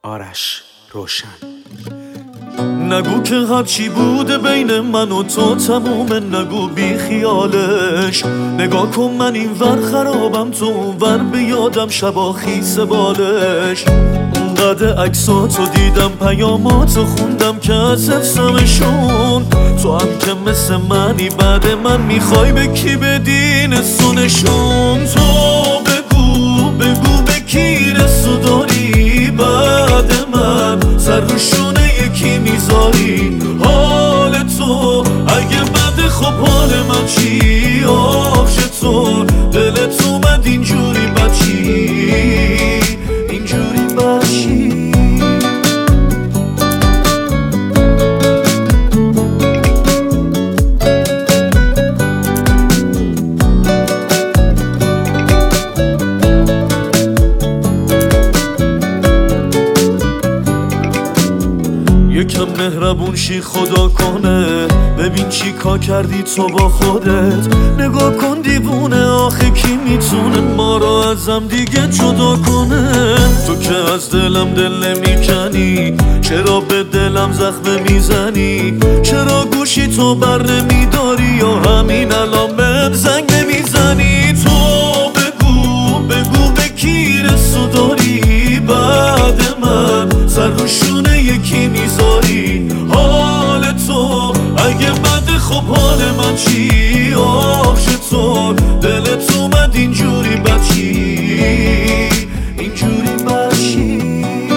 آرش روشن. نگو که هرچی بوده بین من و تو تمومه، نگو بی خیالش. نگاه کن من این ور خرابم، تو اون ور بیادم شبا خیس بالش. اونقدر عکساتو دیدم پیاماتو خوندم که از حفظمشون. تو هم که مثل منی بعد من میخوای به کی بدی نسونشون. تو بگو به کی رسو داری بعد من، سر رو شونه یکی میذاری حال تو. اگه بده خب حال من چی؟ آخ چطور دلت اومد اینجوری بچی، اینجوری بچی. یکم مهربون شی خدا کنه، ببین چی کار کردی تو با خودت. نگاه کن دیوونه، آخه کی میتونه ما رو ازم دیگه جدا کنه؟ تو که از دلم دل نمیکنی، چرا به دلم زخم میزنی؟ چرا گوشی تو بر نمیداری یا همین الان بهم زنگ نمیزنی؟ تو بگو به کی رسو داری بعد من، سر رو شونه یکی میذاری حال تو. اگه بده خب حال من چی؟ آخ چطور دلت اومد اینجوری بچی، اینجوری بچی.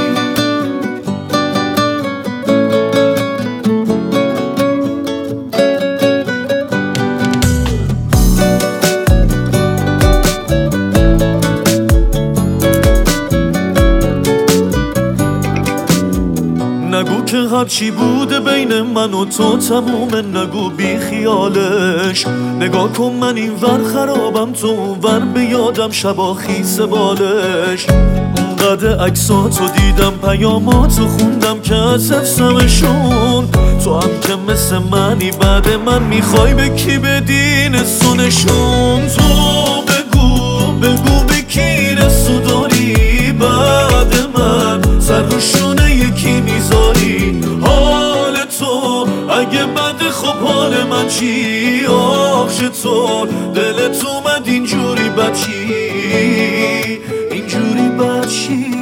نگو که هرچی بوده بین من و تو تمومه، نگو بی خیالش. نگاه کن من این ور خرابم، تو اون ور بیادم شبا خیس بالش. اونقدر عکساتو دیدم پیاماتو خوندم که از حفظمشون. تو هم که مثل منی بعد من میخوای به کی بدی نسونشون. تو بگو به کی رسو داری بعد من، سر رو شونه یکی میذاری حال تو. اگه بده خب حال من چی؟ آخ چطور دلت اومد اینجوری بچی، اینجوری بچی.